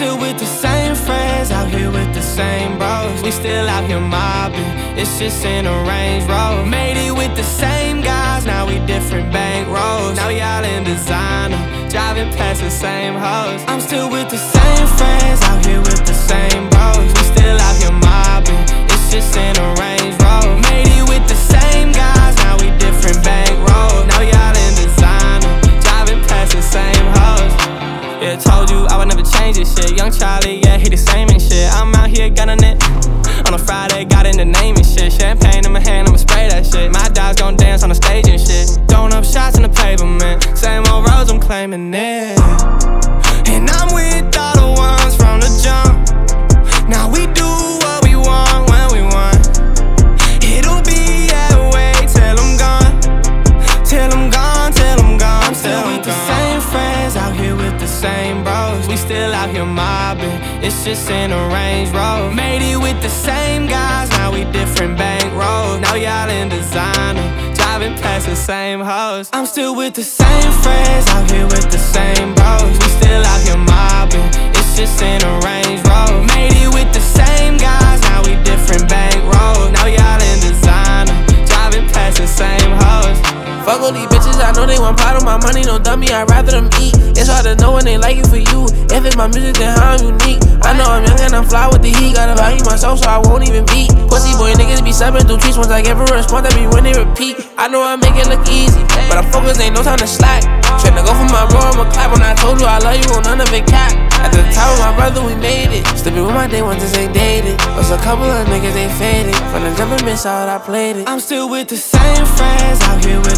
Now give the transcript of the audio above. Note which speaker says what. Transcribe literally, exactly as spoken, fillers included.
Speaker 1: still with the same friends, out here with the same bros. We still out here mobbing, it's just in a Range Rover. Made it with the same guys, now we different bank rolls. Now we all in designer, driving past the same hoes. I'm still with the same friends, out here with the same bros. We still out here mobbing, it's just in a Range Rover. Made it with the same guys, now we different bank rolls. Now we all in designer, driving past the same hoes. Yeah, told you I would never change this shit. Young Charlie, yeah, he the same and shit. I'm out here gunning it. On a Friday, got in the name and shit. Champagne in my hand, I'ma spray that shit. My dogs gon' dance on the stage and shit. Throwing up shots in the pavement. Same old roads, I'm claiming it. And I'm with all the ones from the jump. Now we do what we want when we want. It'll be that way till I'm gone. Till I'm gone, till I'm gone. I'm still with the same friends, out here with the same bros. We still out here mobbing, it's just in a Range Rover. Made it with the same guys, now we different bank rolls. Now we all in designer, driving past the same hoes. I'm still with the same friends, out here with the same bros. We still out here mobbing, it's just in a Range Rover. Made it with the same guys, now we different bank rolls. Now we all in designer, driving past the same hoes.
Speaker 2: Fuck all these bitches, I know they want part of my money, no dummy, I'd rather them eat. It's hard to know when they like it for you. If it's my music, then how I'm unique. I know I'm young and I'm fly with the heat. Gotta value myself so I won't even beat. Pussy boy niggas be subbing through tweets. Once I give a response, that be when they repeat. I know I make it look easy, but I'm focused, ain't no time to slack. Tryna go for my bro, I'ma clap. When I told you I love you, on none of it cap. At the top of my brother, we made it. Slipping with my day ones, this ain't dated. Was a couple of niggas, they faded. From the jump and miss out, I played it.
Speaker 1: I'm still with the same friends, out here with